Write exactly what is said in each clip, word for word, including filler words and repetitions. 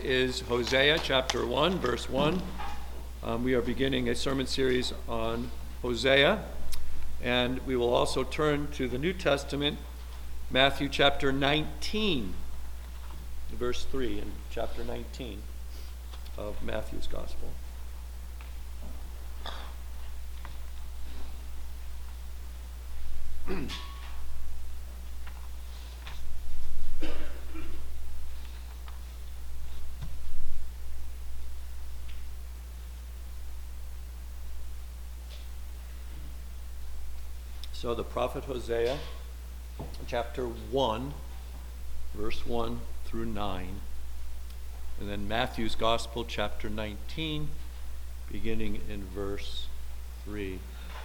is Hosea chapter one, verse one. Um, we are beginning a sermon series on Hosea, and we will also turn to the New Testament, Matthew chapter nineteen, verse three, in chapter nineteen of Matthew's Gospel. So the prophet Hosea, chapter one, verse one through nine. And then Matthew's Gospel, chapter nineteen, beginning in verse three.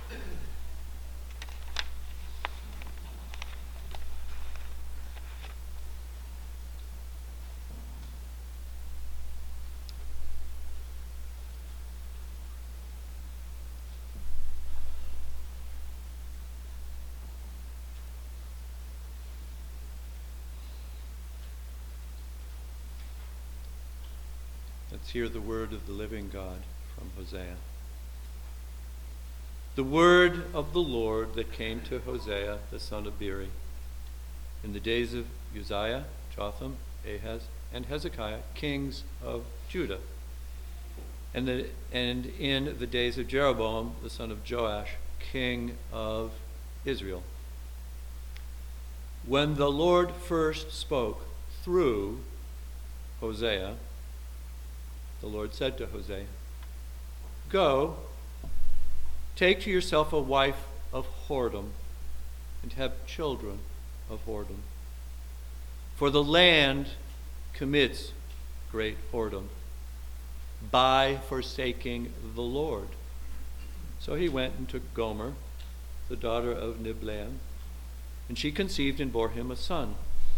Let's hear the word of the living God from Hosea. The word of the Lord that came to Hosea, the son of Beeri, in the days of Uzziah, Jotham, Ahaz, and Hezekiah, kings of Judah, and, the, and in the days of Jeroboam, the son of Joash, king of Israel. When the Lord first spoke through Hosea, the Lord said to Hosea, "Go, take to yourself a wife of whoredom, and have children of whoredom. For the land commits great whoredom by forsaking the Lord." So he went and took Gomer, the daughter of Niblaim, and she conceived and bore him a son.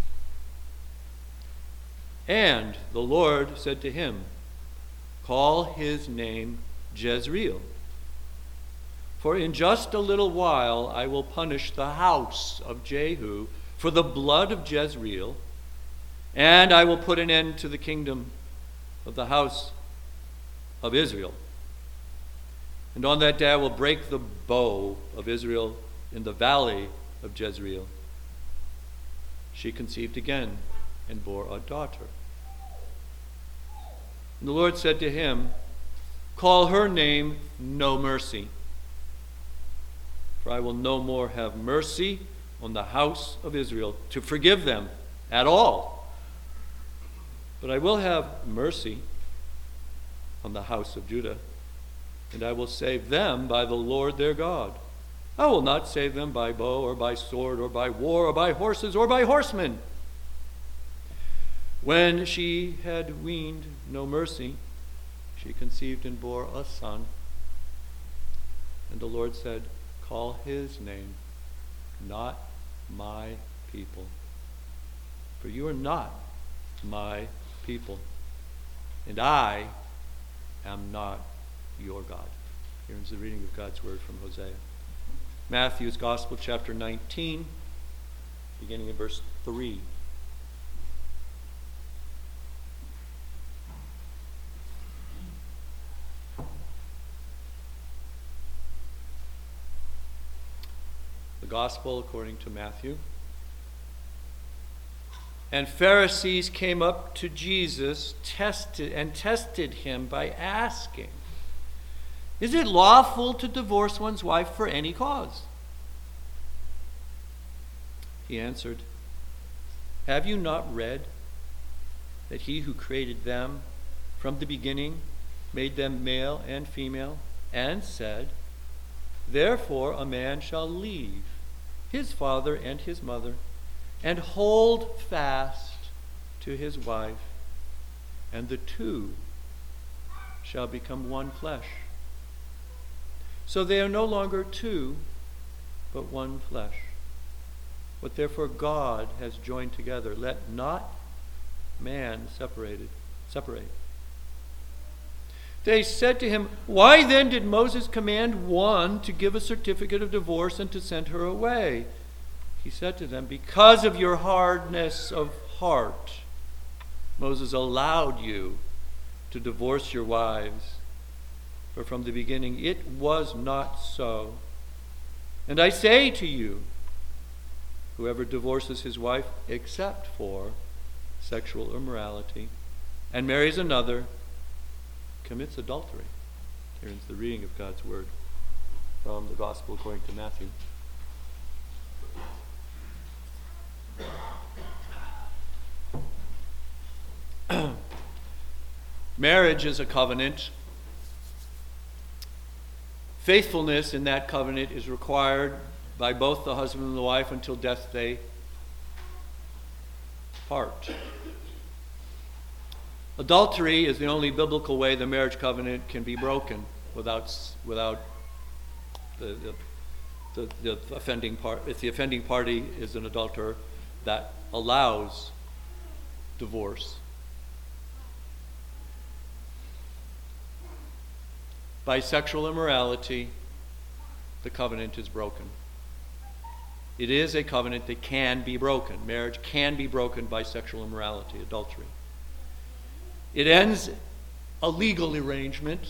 And the Lord said to him, "Call his name Jezreel. For in just a little while I will punish the house of Jehu for the blood of Jezreel, and I will put an end to the kingdom of the house of Israel. And on that day I will break the bow of Israel in the valley of Jezreel." She conceived again and bore a daughter. And the Lord said to him, "Call her name No Mercy, for I will no more have mercy on the house of Israel to forgive them at all. But I will have mercy on the house of Judah, and I will save them by the Lord their God. I will not save them by bow or by sword or by war or by horses or by horsemen." When she had weaned No Mercy, she conceived and bore a son. And the Lord said, "Call his name Not My People, for you are not my people, and I am not your God." Here is the reading of God's word from Hosea. Matthew's Gospel, chapter nineteen, beginning in verse three. The Gospel according to Matthew. And Pharisees came up to Jesus tested and tested him by asking, "Is it lawful to divorce one's wife for any cause?" He answered, "Have you not read that he who created them from the beginning made them male and female, and said, 'Therefore a man shall leave his father and his mother, and hold fast to his wife, and the two shall become one flesh. So they are no longer two, but one flesh. What therefore God has joined together, let not man separated separate." They said to him, "Why then did Moses command one to give a certificate of divorce and to send her away?" He said to them, "Because of your hardness of heart. Moses allowed you to divorce your wives, for from the beginning it was not so. And I say to you, whoever divorces his wife except for sexual immorality and marries another commits adultery. Here is the reading of God's word from the Gospel according to Matthew. Marriage is a covenant. Faithfulness in that covenant is required by both the husband and the wife until death they part. Adultery is the only biblical way the marriage covenant can be broken without without the the, the, the offending part. If the offending party is an adulterer, that allows divorce. By sexual immorality, the covenant is broken. It is a covenant that can be broken. Marriage can be broken by sexual immorality, adultery. It ends a legal arrangement.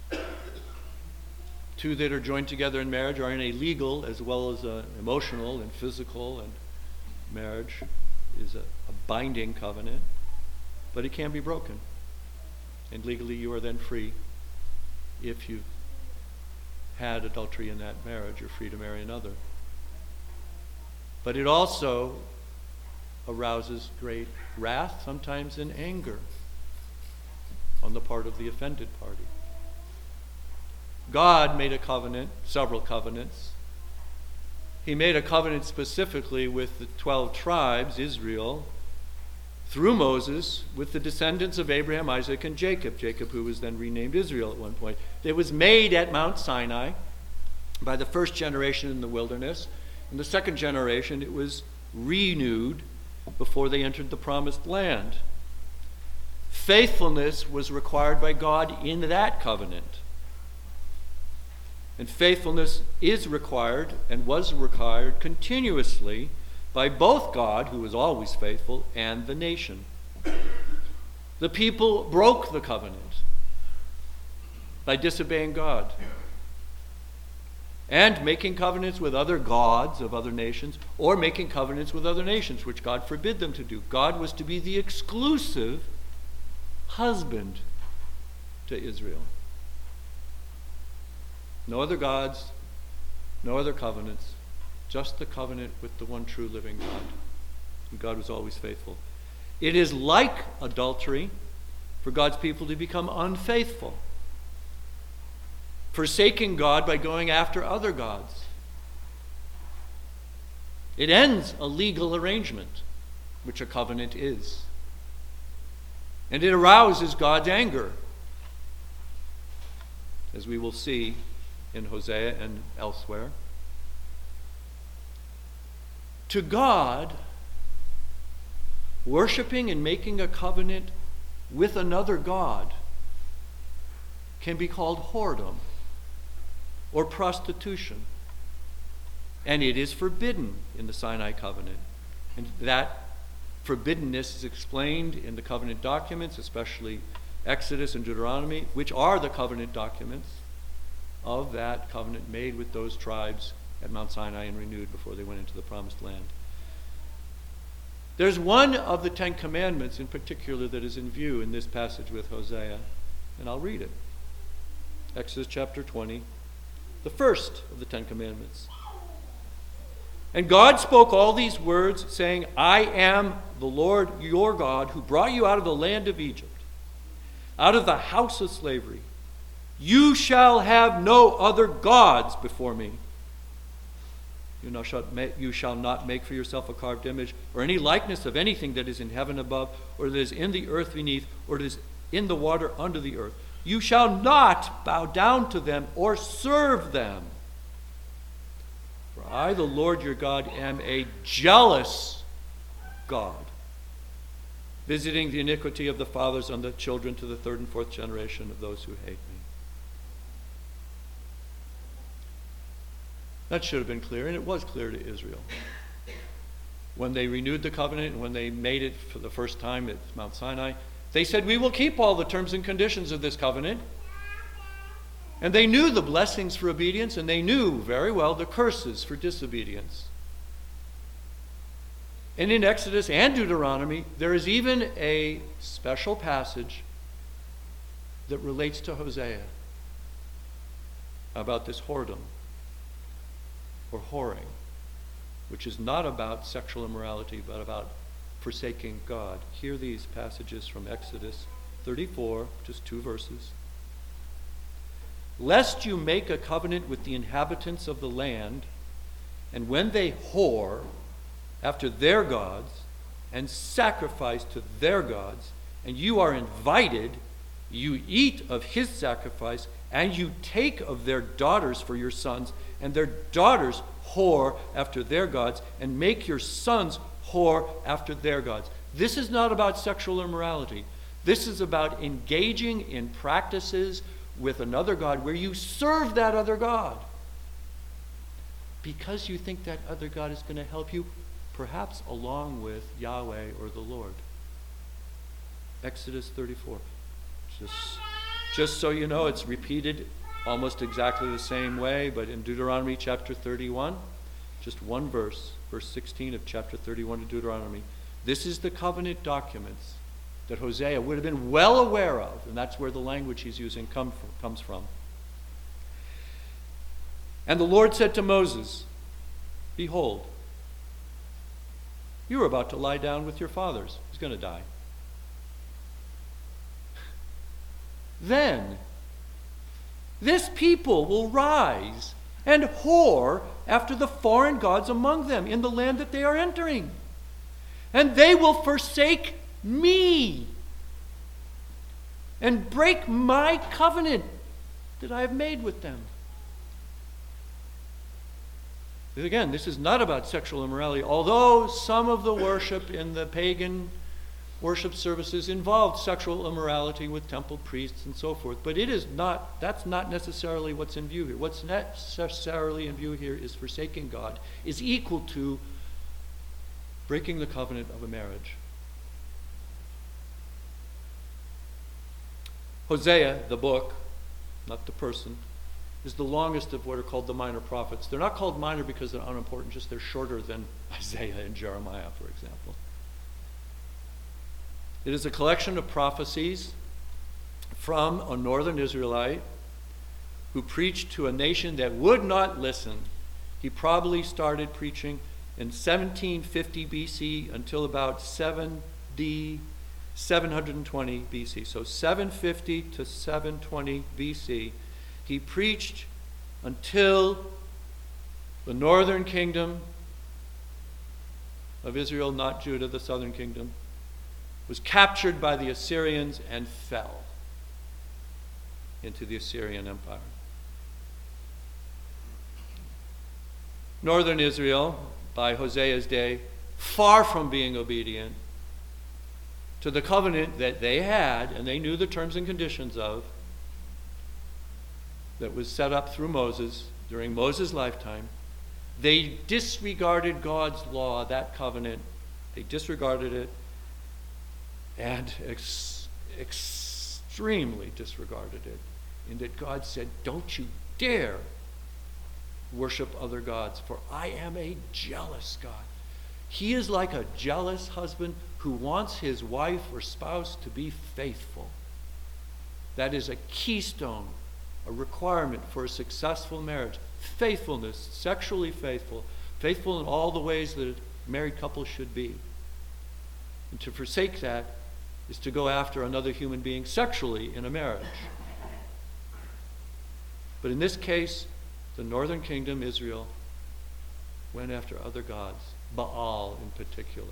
Two that are joined together in marriage are in a legal as well as an emotional and physical, and marriage is a, a binding covenant, but it can be broken. And legally you are then free. If you've had adultery in that marriage, you're free to marry another. But it also arouses great wrath, sometimes in anger, on the part of the offended party. God made a covenant, several covenants. He made a covenant specifically with the twelve tribes, Israel, through Moses, with the descendants of Abraham, Isaac, and Jacob. Jacob, who was then renamed Israel at one point. It was made at Mount Sinai by the first generation in the wilderness. In the second generation, it was renewed before they entered the promised land. Faithfulness was required by God in that covenant. And faithfulness is required and was required continuously by both God, who is always faithful, and the nation. The people broke the covenant by disobeying God and making covenants with other gods of other nations, or making covenants with other nations, which God forbid them to do. God was to be the exclusive husband to Israel. No other gods, no other covenants, just the covenant with the one true living God. And God was always faithful. It is like adultery for God's people to become unfaithful, forsaking God by going after other gods. It ends a legal arrangement, which a covenant is. And it arouses God's anger, as we will see in Hosea and elsewhere. To God, worshiping and making a covenant with another God can be called whoredom or prostitution. And it is forbidden in the Sinai covenant. And that forbiddenness is explained in the covenant documents, especially Exodus and Deuteronomy, which are the covenant documents of that covenant made with those tribes at Mount Sinai and renewed before they went into the promised land. There's one of the Ten Commandments in particular that is in view in this passage with Hosea, and I'll read it. Exodus chapter twenty, the first of the Ten Commandments. And God spoke all these words, saying, I am the Lord your God, who brought you out of the land of Egypt, out of the house of slavery. You shall have no other gods before me. You, know, shall make, you shall not make for yourself a carved image, or any likeness of anything that is in heaven above, or that is in the earth beneath, or that is in the water under the earth. You shall not bow down to them or serve them. For I, the Lord your God, am a jealous God, visiting the iniquity of the fathers on the children to the third and fourth generation of those who hate me. That should have been clear, and it was clear to Israel. when they renewed the covenant and when they made it for the first time at Mount Sinai, they said, we will keep all the terms and conditions of this covenant. And they knew the blessings for obedience, and they knew very well the curses for disobedience. And in Exodus and Deuteronomy, there is even a special passage that relates to Hosea about this whoredom or whoring, which is not about sexual immorality, but about forsaking God. Hear these passages from Exodus thirty-four, just two verses. Lest you make a covenant with the inhabitants of the land, and when they whore after their gods and sacrifice to their gods, and you are invited, you eat of his sacrifice, and you take of their daughters for your sons, and their daughters whore after their gods, and make your sons whore after their gods. This is not about sexual immorality. This is about engaging in practices with another god where you serve that other god because you think that other god is going to help you, perhaps along with Yahweh or the Lord. Exodus thirty-four. Just, just so you know, it's repeated almost exactly the same way, but in Deuteronomy chapter thirty-one, just one verse, verse sixteen of chapter thirty-one of Deuteronomy. This is the covenant documents that Hosea would have been well aware of, and that's where the language he's using come from, comes from. And the Lord said to Moses, behold, you are about to lie down with your fathers. He's going to die. Then this people will rise and whore after the foreign gods among them in the land that they are entering. And they will forsake me and break my covenant that I have made with them. Again, this is not about sexual immorality, although some of the worship in the pagan worship services involved sexual immorality with temple priests and so forth. But it is not, that's not necessarily what's in view here. What's necessarily in view here is forsaking God is equal to breaking the covenant of a marriage. Hosea, the book, not the person, is the longest of what are called the minor prophets. They're not called minor because they're unimportant, just they're shorter than Isaiah and Jeremiah, for example. It is a collection of prophecies from a northern Israelite who preached to a nation that would not listen. He probably started preaching in seventeen fifty B C until about seventy, seven twenty B C. So seven fifty to seven twenty B C. He preached until the northern kingdom of Israel, not Judah, the southern kingdom, was captured by the Assyrians and fell into the Assyrian Empire. Northern Israel, by Hosea's day, far from being obedient to the covenant that they had, and they knew the terms and conditions of, that was set up through Moses during Moses' lifetime. They disregarded God's law, that covenant. They disregarded it and ex- extremely disregarded it, in that God said, don't you dare worship other gods, for I am a jealous God. He is like a jealous husband who wants his wife or spouse to be faithful. That is a keystone, a requirement for a successful marriage. Faithfulness, sexually faithful, faithful in all the ways that a married couple should be. And to forsake that is to go after another human being sexually in a marriage. But in this case, the northern kingdom, Israel, went after other gods, Baal in particular.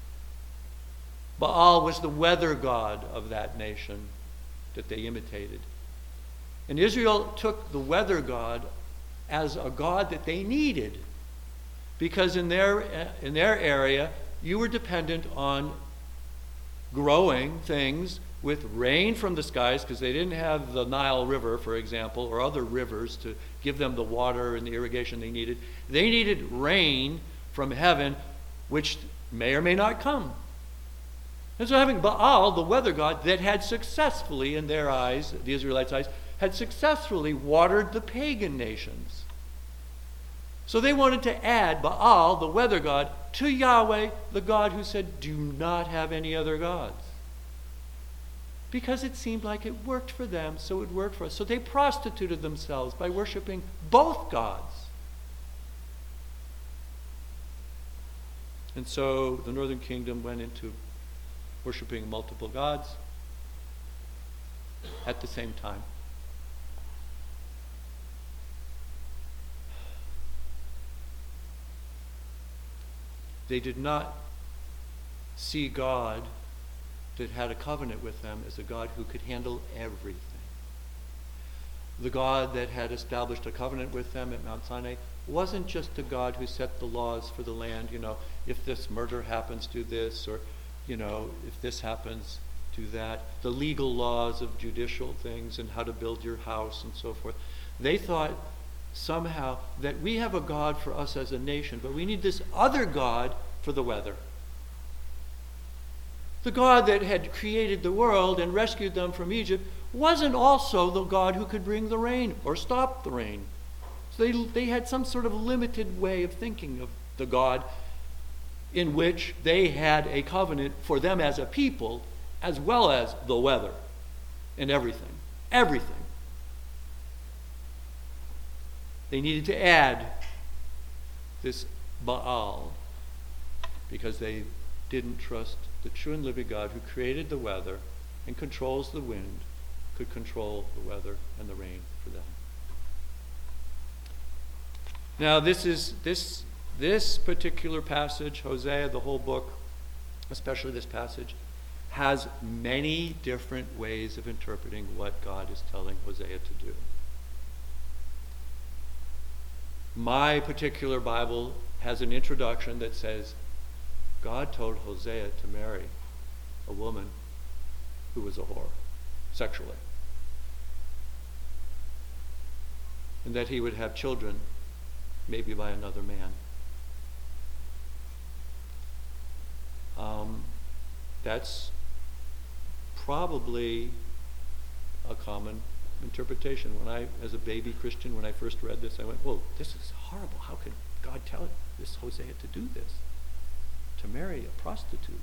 Baal was the weather god of that nation that they imitated. And Israel took the weather god as a god that they needed, because in their, in their area, you were dependent on growing things with rain from the skies, because they didn't have the Nile River, for example, or other rivers to give them the water and the irrigation they needed. They needed rain from heaven which may or may not come. And so having Baal, the weather god, that had successfully, in their eyes, the Israelites' eyes, had successfully watered the pagan nations. So they wanted to add Baal, the weather god, to Yahweh, the God who said, do not have any other gods. Because it seemed like it worked for them, so it worked for us. So they prostituted themselves by worshiping both gods. And so the northern kingdom went into worshiping multiple gods at the same time. They did not see God that had a covenant with them as a God who could handle everything. The God that had established a covenant with them at Mount Sinai wasn't just a God who set the laws for the land, you know, if this murder happens, do this, or, you know, if this happens, do that. The legal laws of judicial things and how to build your house and so forth. They thought somehow that we have a God for us as a nation, but we need this other God for the weather. The God that had created the world and rescued them from Egypt wasn't also the God who could bring the rain or stop the rain. So they, they had some sort of limited way of thinking of the God in which they had a covenant for them as a people, as well as the weather and everything. Everything. They needed to add this Baal because they didn't trust the true and living God who created the weather and controls the wind, could control the weather and the rain for them. Now this is this this particular passage, Hosea, the whole book, especially this passage, has many different ways of interpreting what God is telling Hosea to do. My particular Bible has an introduction that says, God told Hosea to marry a woman who was a whore, sexually. And that he would have children, maybe by another man. Um, that's probably a common interpretation. When I, as a baby Christian, when I first read this, I went, whoa, this is horrible. How could God tell this Hosea to do this? To marry a prostitute.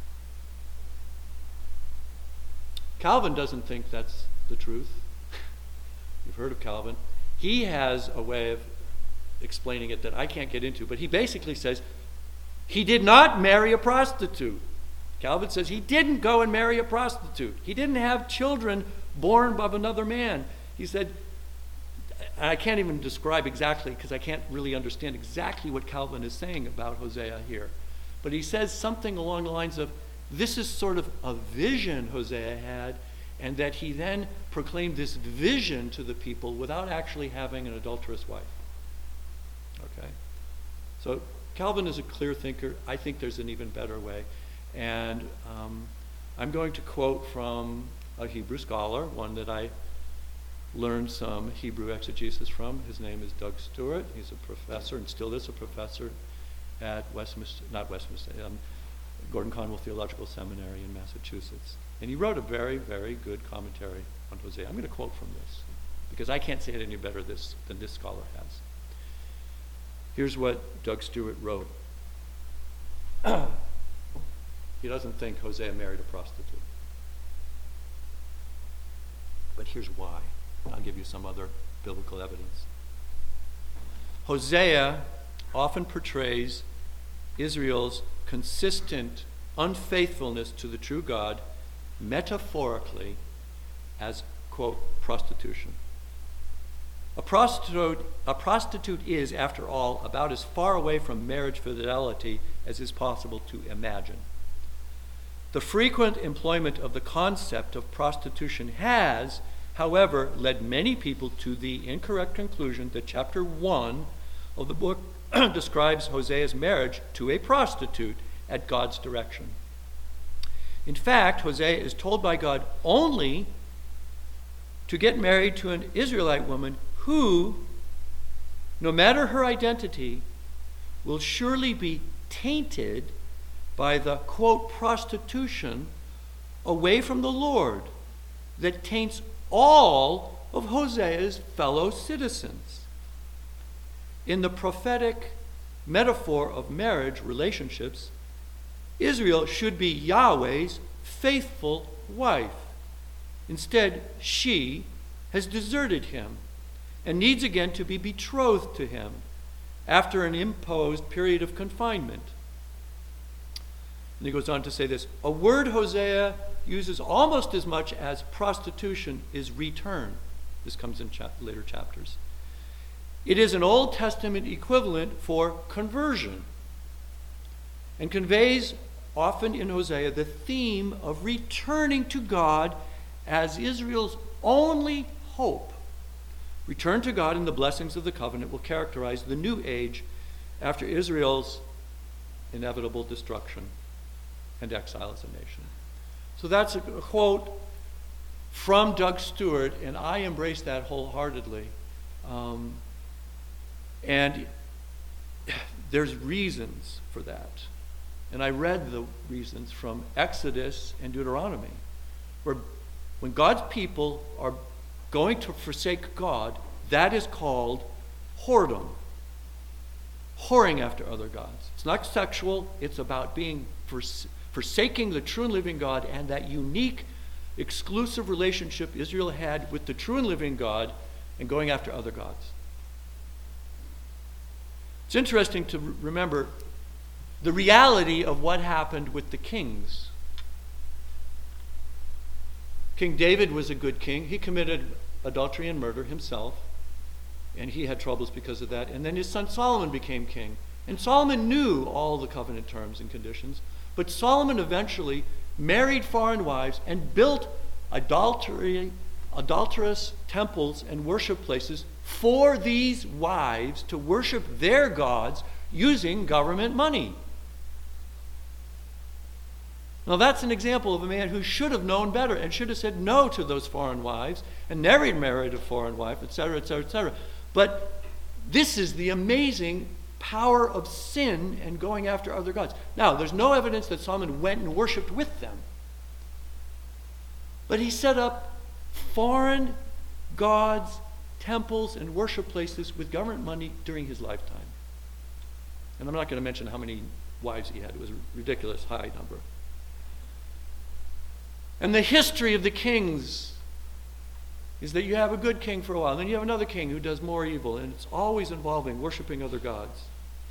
Calvin doesn't think that's the truth. You've heard of Calvin. He has a way of explaining it that I can't get into, but he basically says he did not marry a prostitute. Calvin says he didn't go and marry a prostitute. He didn't have children born of another man. He said, I can't even describe exactly because I can't really understand exactly what Calvin is saying about Hosea here. But he says something along the lines of, this is sort of a vision Hosea had, and that he then proclaimed this vision to the people without actually having an adulterous wife. Okay? So Calvin is a clear thinker. I think there's an even better way. And um, I'm going to quote from a Hebrew scholar, one that I learned some Hebrew exegesis from. His name is Doug Stewart. He's a professor and still is a professor at Westminster, not Westminster, um, Gordon Conwell Theological Seminary in Massachusetts. And he wrote a very, very good commentary on Hosea. I'm going to quote from this because I can't say it any better this, than this scholar has. Here's what Doug Stewart wrote. He doesn't think Hosea married a prostitute. But here's why. I'll give you some other biblical evidence. Hosea often portrays Israel's consistent unfaithfulness to the true God metaphorically as, quote, prostitution. A prostitute, a prostitute is, after all, about as far away from marriage fidelity as is possible to imagine. The frequent employment of the concept of prostitution has, however, led many people to the incorrect conclusion that chapter one of the book describes Hosea's marriage to a prostitute at God's direction. In fact, Hosea is told by God only to get married to an Israelite woman who, no matter her identity, will surely be tainted by the, quote, prostitution away from the Lord that taints all of Hosea's fellow citizens. In the prophetic metaphor of marriage relationships, Israel should be Yahweh's faithful wife. Instead, she has deserted him and needs again to be betrothed to him after an imposed period of confinement. And he goes on to say this: a word Hosea uses almost as much as prostitution is return. This comes in cha- later chapters. It is an Old Testament equivalent for conversion and conveys often in Hosea the theme of returning to God as Israel's only hope. Return to God and the blessings of the covenant will characterize the new age after Israel's inevitable destruction and exile as a nation. So that's a quote from Doug Stewart, and I embrace that wholeheartedly. Um, and there's reasons for that. And I read the reasons from Exodus and Deuteronomy, where when God's people are going to forsake God, that is called whoredom. Whoring after other gods. It's not sexual, it's about being fors- forsaking the true and living God and that unique, exclusive relationship Israel had with the true and living God and going after other gods. It's interesting to r- remember the reality of what happened with the kings. King David was a good king. He committed adultery and murder himself, and he had troubles because of that. And then his son Solomon became king. And Solomon knew all the covenant terms and conditions, but Solomon eventually married foreign wives and built adultery, adulterous temples and worship places for these wives to worship their gods using government money. Now that's an example of a man who should have known better and should have said no to those foreign wives and never married a foreign wife, et cetera, et cetera, et cetera. But this is the amazing power of sin and going after other gods. Now, there's no evidence that Solomon went and worshipped with them. But he set up foreign gods, temples, and worship places with government money during his lifetime. And I'm not going to mention how many wives he had. It was a ridiculous high number. And the history of the kings is that you have a good king for a while, and then you have another king who does more evil, and it's always involving worshiping other gods.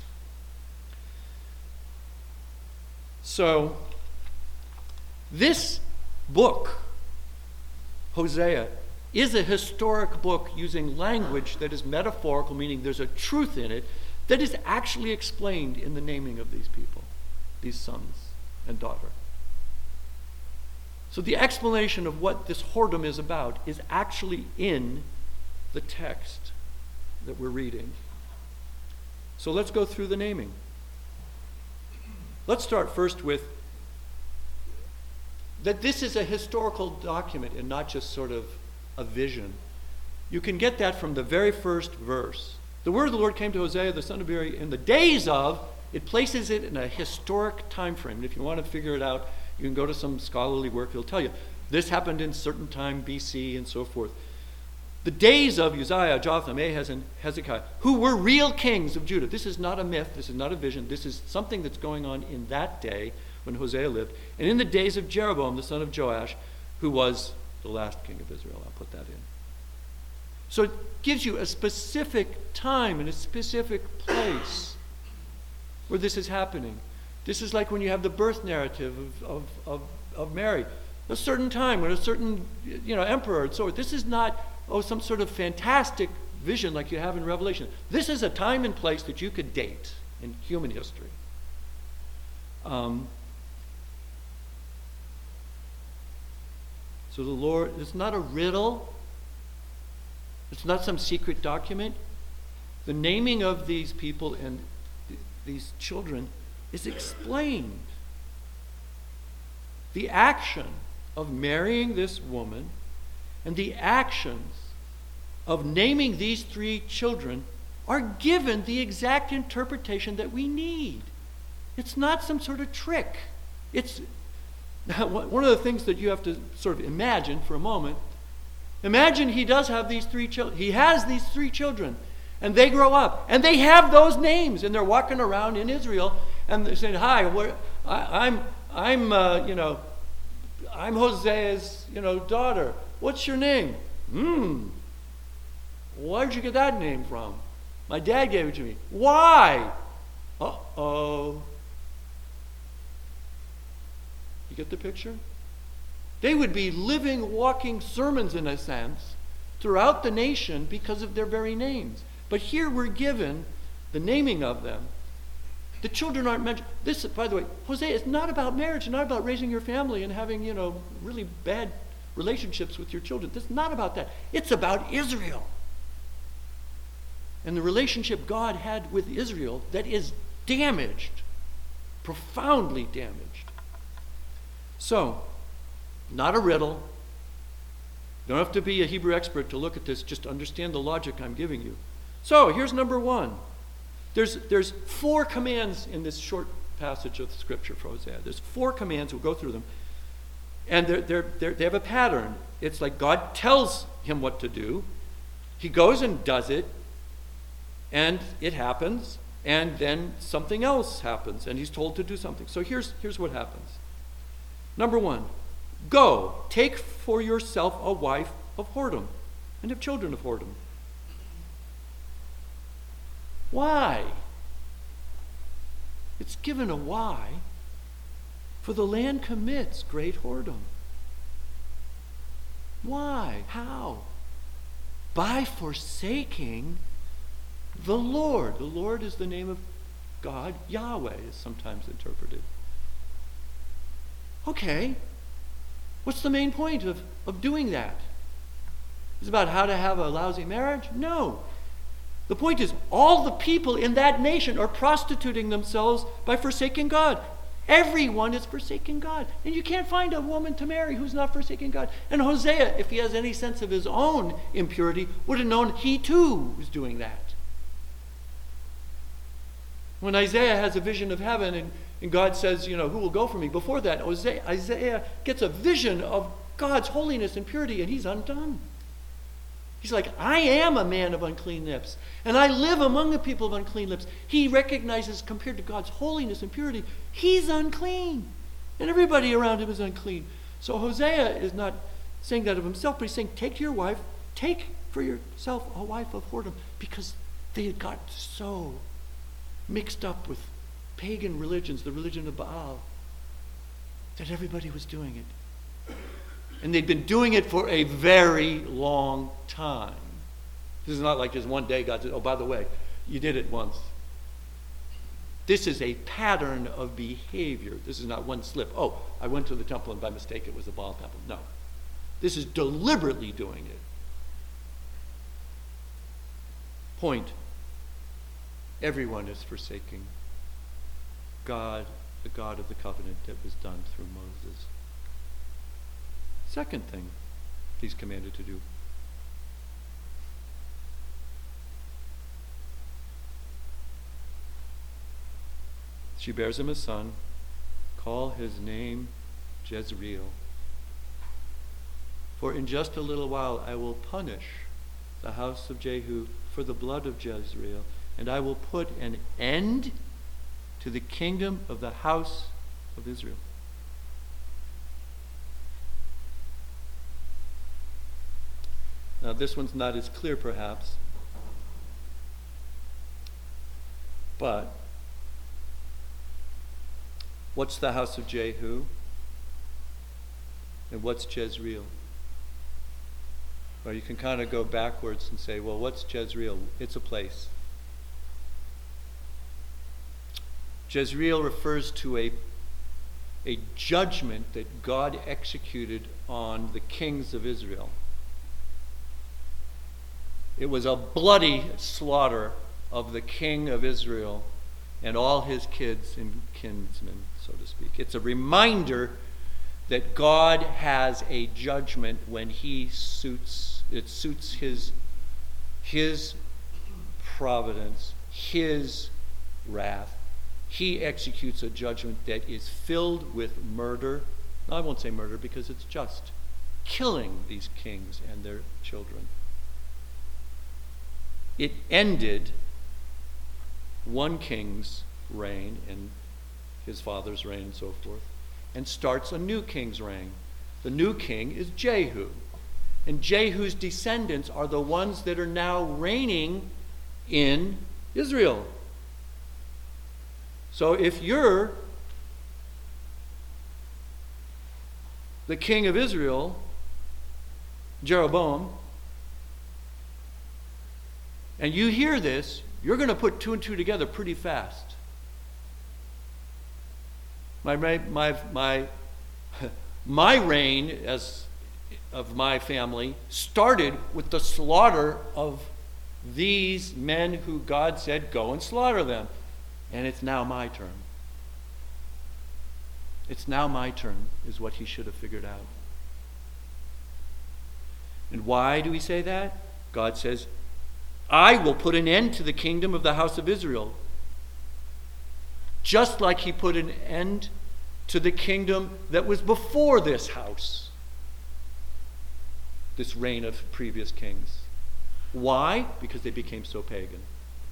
So, this book, Hosea, is a historic book using language that is metaphorical, meaning there's a truth in it that is actually explained in the naming of these people, these sons and daughter. So the explanation of what this whoredom is about is actually in the text that we're reading. So let's go through the naming. Let's start first with that this is a historical document and not just sort of a vision. You can get that from the very first verse. The word of the Lord came to Hosea, the son of Beeri, in the days of, it places it in a historic time frame. And if you want to figure it out, you can go to some scholarly work, it'll tell you. This happened in certain time B C and so forth. The days of Uzziah, Jotham, Ahaz, and Hezekiah, who were real kings of Judah. This is not a myth, this is not a vision, this is something that's going on in that day when Hosea lived. And in the days of Jeroboam, the son of Joash, who was the last king of Israel. I'll put that in. So it gives you a specific time and a specific place where this is happening. This is like when you have the birth narrative of, of, of, of Mary. A certain time when a certain you know, emperor and so forth. This is not, oh, some sort of fantastic vision like you have in Revelation. This is a time and place that you could date in human history. Um, so the Lord, it's not a riddle. It's not some secret document. The naming of these people and th- these children is explained. The action of marrying this woman and the actions of naming these three children are given the exact interpretation that we need. It's not some sort of trick. It's one of the things that you have to sort of imagine for a moment. Imagine he does have these three children. He has these three children, and they grow up, and they have those names, and they're walking around in Israel, and they're saying, "Hi, we're, I, I'm, I'm, uh, you know, I'm Hosea's, you know, daughter. What's your name?" Hmm. Where'd you get that name from? My dad gave it to me. Why? Uh-oh. You get the picture? They would be living, walking sermons, in a sense, throughout the nation because of their very names. But here we're given the naming of them. The children aren't mentioned. This, by the way, Hosea, is not about marriage. It's not about raising your family and having, you know, really bad relationships with your children. It's not about that. It's about Israel. And the relationship God had with Israel that is damaged, profoundly damaged. So, not a riddle. You don't have to be a Hebrew expert to look at this. Just understand the logic I'm giving you. So, here's number one. There's, there's four commands in this short passage of Scripture for Hosea. There's four commands. We'll go through them. And they're, they're, they're, they have a pattern. It's like God tells him what to do. He goes and does it. And it happens. And then something else happens. And he's told to do something. So here's, here's what happens. Number one. Go, take for yourself a wife of whoredom, and have children of whoredom. Why? It's given a why. For the land commits great whoredom. Why? How? By forsaking the Lord. The Lord is the name of God. Yahweh is sometimes interpreted. Okay. What's the main point of, of doing that? Is it about how to have a lousy marriage? No. The point is, all the people in that nation are prostituting themselves by forsaking God. Everyone is forsaking God. And you can't find a woman to marry who's not forsaking God. And Hosea, if he has any sense of his own impurity, would have known he too was doing that. When Isaiah has a vision of heaven and And God says, you know, who will go for me? Before that, Isaiah gets a vision of God's holiness and purity, and he's undone. He's like, I am a man of unclean lips, and I live among the people of unclean lips. He recognizes, compared to God's holiness and purity, he's unclean. And everybody around him is unclean. So Hosea is not saying that of himself, but he's saying, take to your wife, take for yourself a wife of whoredom, because they had got so mixed up with pagan religions, the religion of Baal, that everybody was doing it. And they'd been doing it for a very long time. This is not like just one day God said, oh, by the way, you did it once. This is a pattern of behavior. This is not one slip. Oh, I went to the temple and by mistake it was the Baal temple. No. This is deliberately doing it. Point. Everyone is forsaking God, the God of the covenant that was done through Moses. Second thing he's commanded to do. She bears him a son. Call his name Jezreel. For in just a little while I will punish the house of Jehu for the blood of Jezreel, and I will put an end to the kingdom of the house of Israel. Now this one's not as clear perhaps, but what's the house of Jehu? And what's Jezreel? Or you can kind of go backwards and say, well, what's Jezreel? It's a place. Jezreel refers to a, a judgment that God executed on the kings of Israel. It was a bloody slaughter of the king of Israel and all his kids and kinsmen, so to speak. It's a reminder that God has a judgment when he suits, it suits his, his providence, his wrath. he executes a judgment that is filled with murder. No, I won't say murder because it's just. Killing these kings and their children. It ended one king's reign and his father's reign and so forth, and starts a new king's reign. The new king is Jehu. And Jehu's descendants are the ones that are now reigning in Israel. So if you're the king of Israel, Jeroboam, and you hear this, you're going to put two and two together pretty fast. My my my my, my reign as of my family started with the slaughter of these men who God said, go and slaughter them. And it's now my turn. It's now my turn, is what he should have figured out. And why do we say that? God says, I will put an end to the kingdom of the house of Israel. Just like he put an end to the kingdom that was before this house. This reign of previous kings. Why? Because they became so pagan.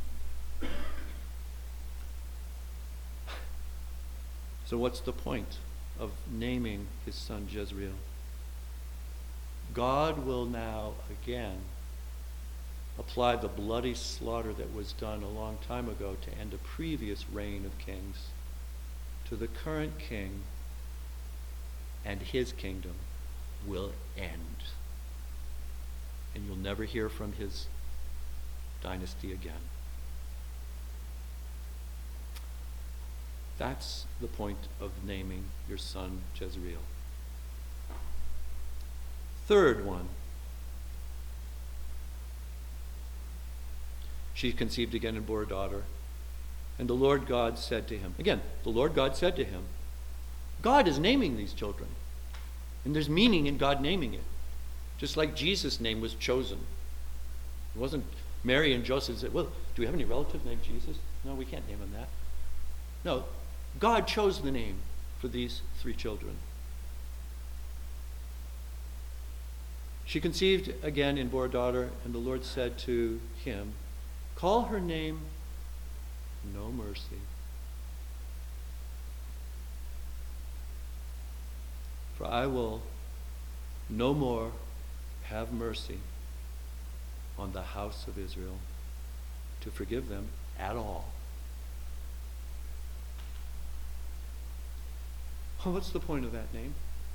So what's the point of naming his son Jezreel? God will now again apply the bloody slaughter that was done a long time ago to end a previous reign of kings to the current king, and his kingdom will end. And you'll never hear from his dynasty again. That's the point of naming your son Jezreel. Third one. She conceived again and bore a daughter. And the Lord God said to him, again, the Lord God said to him, God is naming these children. And there's meaning in God naming it. Just like Jesus' name was chosen. It wasn't Mary and Joseph said, well, do we have any relatives named Jesus? No, we can't name him that. No, God chose the name for these three children. She conceived again and bore a daughter, and the Lord said to him, call her name No Mercy. For I will no more have mercy on the house of Israel to forgive them at all. Well, what's the point of that name?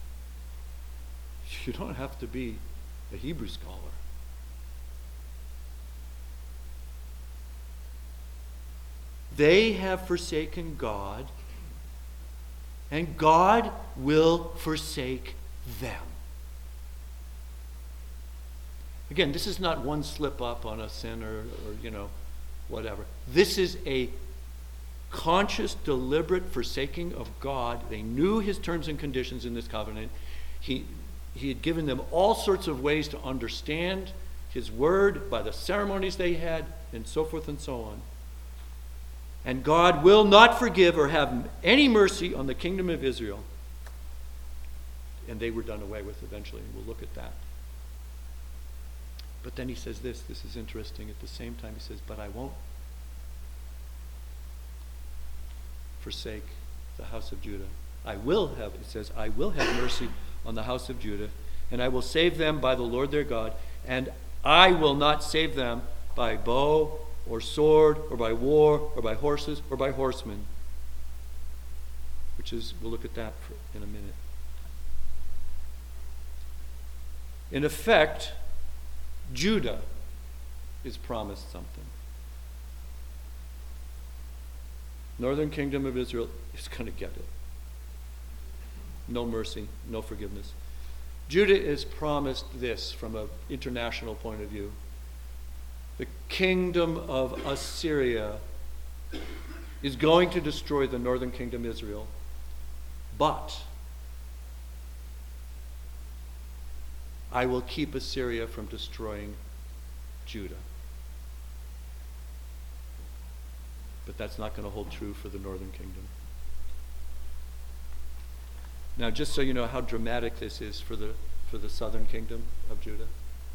You don't have to be a Hebrew scholar. They have forsaken God, and God will forsake them. Again, this is not one slip up on a sin or, or you know, whatever. This is a conscious, deliberate forsaking of God. They knew his terms and conditions in this covenant. He, he had given them all sorts of ways to understand his word by the ceremonies they had, and so forth and so on. And God will not forgive or have any mercy on the kingdom of Israel. And they were done away with eventually, and we'll look at that. But then he says this, this is interesting. At the same time, he says, but I won't forsake the house of Judah. I will have, it says, I will have mercy on the house of Judah, and I will save them by the Lord their God, and I will not save them by bow or sword or by war or by horses or by horsemen. Which is, we'll look at that for, in a minute. In effect, Judah is promised something. Northern kingdom of Israel is going to get it. No mercy, no forgiveness. Judah is promised this from an international point of view. The kingdom of Assyria is going to destroy the northern kingdom Israel, but I will keep Assyria from destroying Judah. But that's not going to hold true for the northern kingdom. Now, just so you know how dramatic this is for the for the southern kingdom of Judah.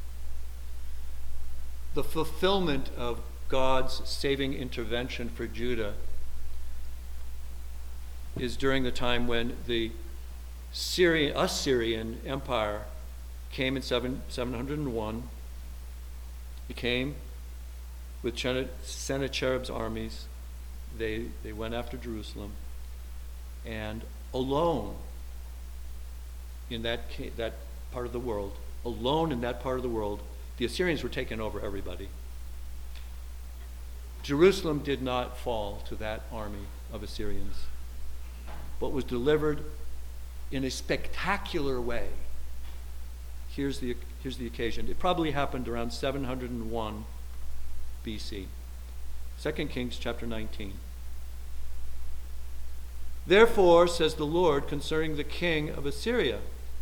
The fulfillment of God's saving intervention for Judah is during the time when the Syrian, Assyrian Empire came in seven, seven hundred one. It came with Sennacherib's armies. They, they went after Jerusalem. And alone in that, that part of the world, alone in that part of the world, the Assyrians were taking over everybody. Jerusalem did not fall to that army of Assyrians, but was delivered in a spectacular way. Here's the, here's the occasion. It probably happened around seven hundred one B C. Second Kings chapter nineteen. Therefore, says the Lord concerning the king of Assyria,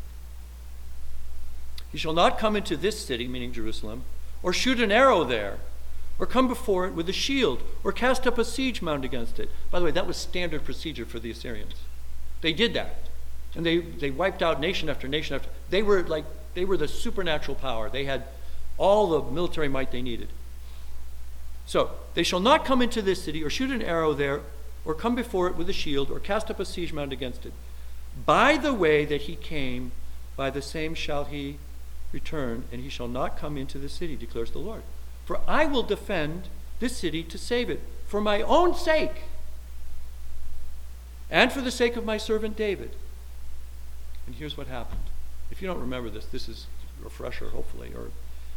he shall not come into this city, meaning Jerusalem, or shoot an arrow there, or come before it with a shield, or cast up a siege mound against it. By the way, that was standard procedure for the Assyrians. They did that. And they, they wiped out nation after nation after. They were like, they were the supernatural power. They had all the military might they needed. So, they shall not come into this city, or shoot an arrow there, or come before it with a shield, or cast up a siege mound against it. By the way that he came, by the same shall he return, and he shall not come into the city, declares the Lord. For I will defend this city to save it, for my own sake, and for the sake of my servant David. And here's what happened. If you don't remember this, this is a refresher, hopefully. Or,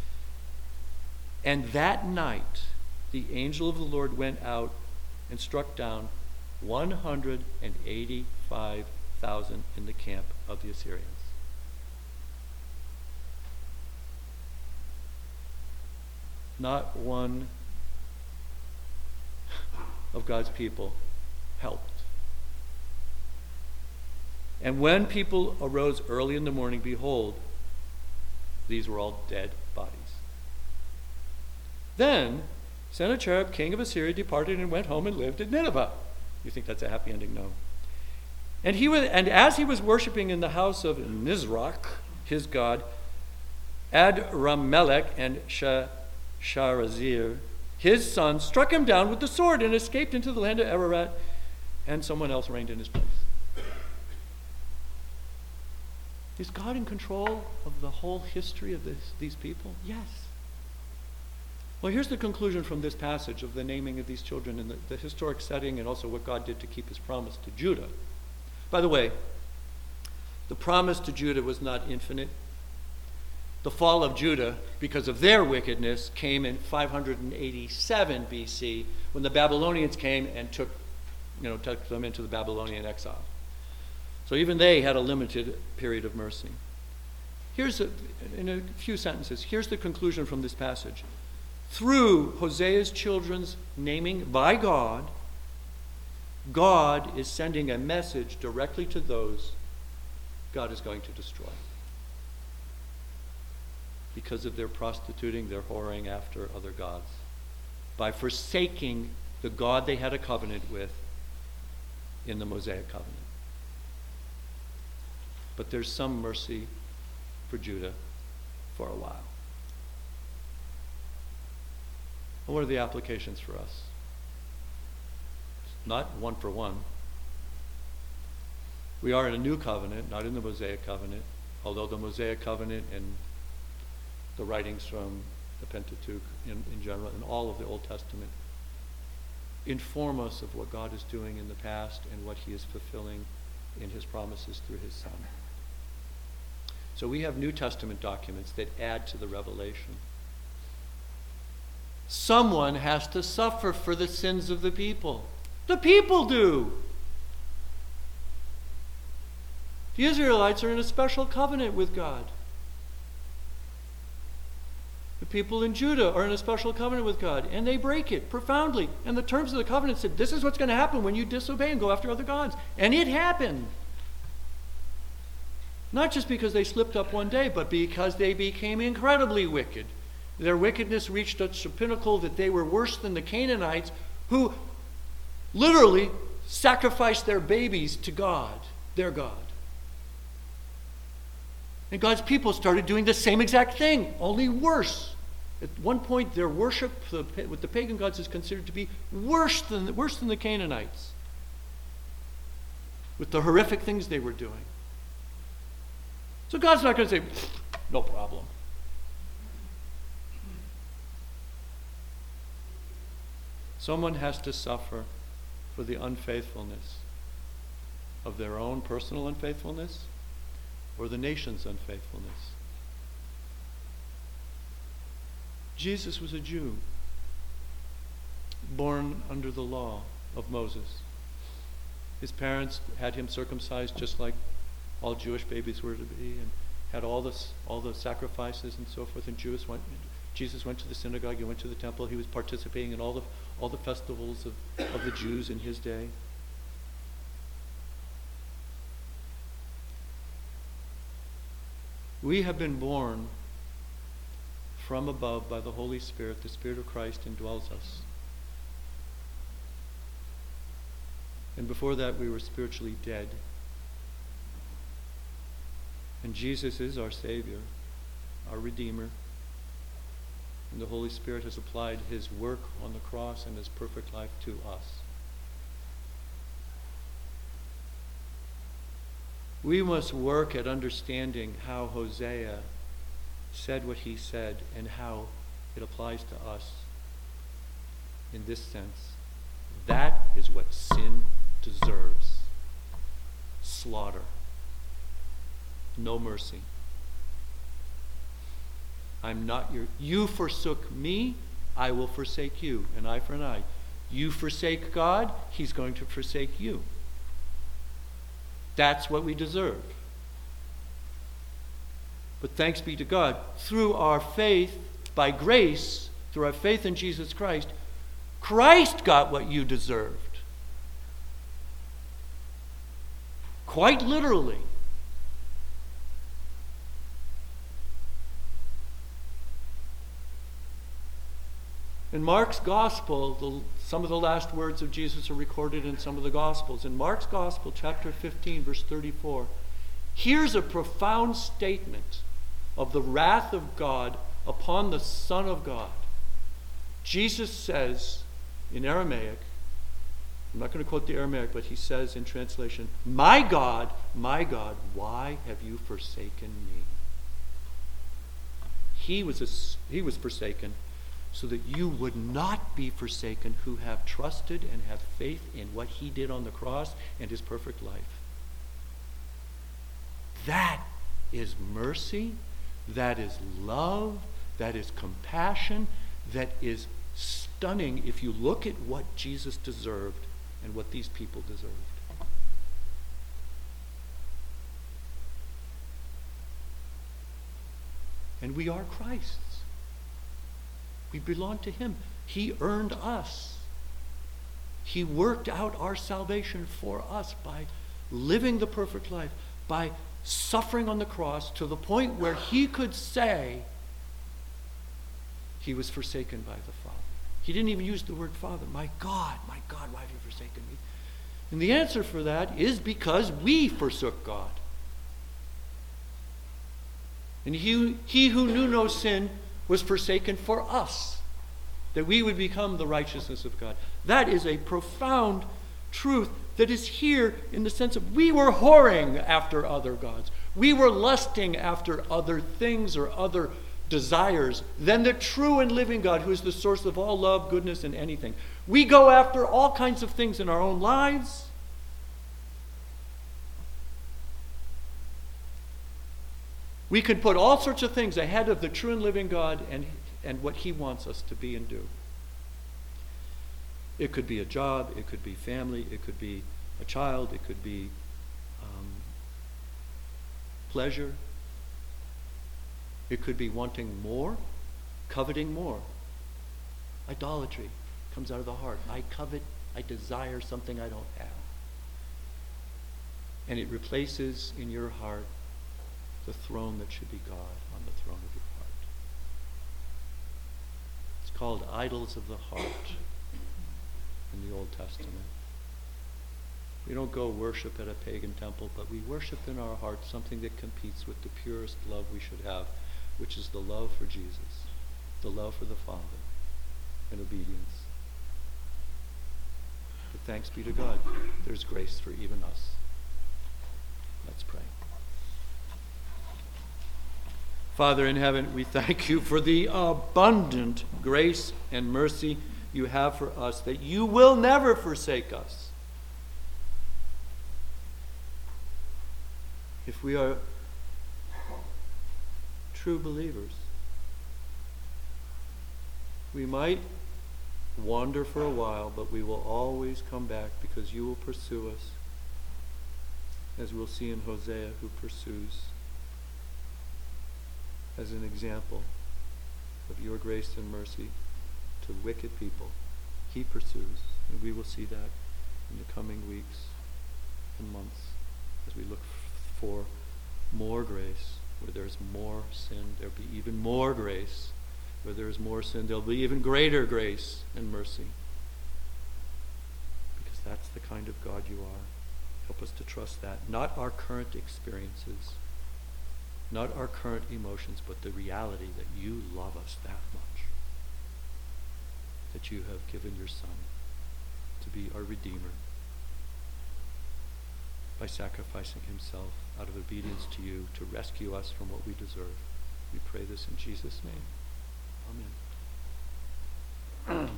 and that night, the angel of the Lord went out and struck down one hundred eighty-five thousand in the camp of the Assyrians. Not one of God's people helped. And when people arose early in the morning, behold, these were all dead bodies. Then Sennacherib, king of Assyria, departed and went home and lived at Nineveh. You think that's a happy ending? No. And he was, and as he was worshiping in the house of Nisroch, his god, Adramelech and Sharazir, his son, struck him down with the sword and escaped into the land of Ararat, and someone else reigned in his place. Is God in control of the whole history of this, these people? Yes. Well, here's the conclusion from this passage of the naming of these children and the, the historic setting, and also what God did to keep his promise to Judah. By the way, the promise to Judah was not infinite. The fall of Judah, because of their wickedness, came in five hundred eighty-seven B C, when the Babylonians came and took, you know, took them into the Babylonian exile. So even they had a limited period of mercy. Here's, a, in a few sentences, here's the conclusion from this passage. Through Hosea's children's naming by God, God is sending a message directly to those God is going to destroy because of their prostituting, their whoring after other gods, by forsaking the God they had a covenant with in the Mosaic covenant. But there's some mercy for Judah for a while. And what are the applications for us? Not one for one. We are in a new covenant, not in the Mosaic covenant, although the Mosaic covenant and the writings from the Pentateuch in, in general, and all of the Old Testament, inform us of what God is doing in the past and what he is fulfilling in his promises through his Son. So we have New Testament documents that add to the revelation. Someone has to suffer for the sins of the people. The people do. The Israelites are in a special covenant with God. The people in Judah are in a special covenant with God, and they break it profoundly. And the terms of the covenant said, this is what's going to happen when you disobey and go after other gods. And it happened. Not just because they slipped up one day, but because they became incredibly wicked. Their wickedness reached such a pinnacle that they were worse than the Canaanites, who literally sacrificed their babies to God, their God. And God's people started doing the same exact thing, only worse. At one point, their worship with the pagan gods is considered to be worse than, worse than the Canaanites, with the horrific things they were doing. So God's not going to say, no problem. Someone has to suffer for the unfaithfulness of their own personal unfaithfulness or the nation's unfaithfulness. Jesus was a Jew, born under the law of Moses. His parents had him circumcised just like all Jewish babies were to be, and had all this, all the sacrifices and so forth. And Jews went, Jesus went to the synagogue, he went to the temple, he was participating in all the all the festivals of, of the Jews in his day. We have been born from above by the Holy Spirit. The Spirit of Christ indwells us. And before that, we were spiritually dead. And Jesus is our Savior, our Redeemer. And the Holy Spirit has applied his work on the cross and his perfect life to us. We must work at understanding how Hosea said what he said and how it applies to us in this sense. That is what sin deserves. Slaughter. No mercy. I'm not your, you forsook me, I will forsake you, an eye for an eye. You forsake God, he's going to forsake you. That's what we deserve. But thanks be to God, through our faith, by grace, through our faith in Jesus Christ, Christ got what you deserved. Quite literally. In Mark's Gospel, the, some of the last words of Jesus are recorded in some of the Gospels. In Mark's Gospel, chapter fifteen, verse thirty-four, here's a profound statement of the wrath of God upon the Son of God. Jesus says in Aramaic, I'm not going to quote the Aramaic, but he says in translation, "My God, my God, why have you forsaken me?" He was, a, he was forsaken so that you would not be forsaken who have trusted and have faith in what he did on the cross and his perfect life. That is mercy, that is love, that is compassion, that is stunning if you look at what Jesus deserved and what these people deserved. And we are Christ's. We belong to him. He earned us. He worked out our salvation for us by living the perfect life, by suffering on the cross to the point where he could say he was forsaken by the Father. He didn't even use the word Father. My God, my God, why have you forsaken me? And the answer for that is because we forsook God. And he, he who knew no sin was forsaken for us, that we would become the righteousness of God. That is a profound truth that is here in the sense of we were whoring after other gods. We were lusting after other things or other desires than the true and living God, who is the source of all love, goodness, and anything. We go after all kinds of things in our own lives. We can put all sorts of things ahead of the true and living God and, and what he wants us to be and do. It could be a job, it could be family, it could be a child, it could be um, pleasure. It could be wanting more, coveting more. Idolatry comes out of the heart. I covet, I desire something I don't have. And it replaces in your heart the throne that should be God on the throne of your heart. It's called idols of the heart in the Old Testament. We don't go worship at a pagan temple, but we worship in our hearts something that competes with the purest love we should have, which is the love for Jesus, the love for the Father, and obedience. But thanks be to God, there's grace for even us. Let's pray. Father in heaven, we thank you for the abundant grace and mercy you have for us, that you will never forsake us. If we are true believers, we might wander for a while, but we will always come back because you will pursue us, as we'll see in Hosea, who pursues as an example of your grace and mercy to wicked people. He pursues, and we will see that in the coming weeks and months as we look f- for more grace. Where there's more sin, there'll be even more grace. Where there's more sin, there'll be even greater grace and mercy. Because that's the kind of God you are. Help us to trust that. Not our current experiences, not our current emotions, but the reality that you love us that much. That you have given your Son to be our Redeemer by sacrificing himself out of obedience to you to rescue us from what we deserve. We pray this in Jesus' name. Amen.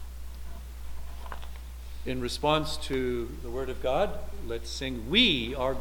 In response to the word of God, let's sing "We Are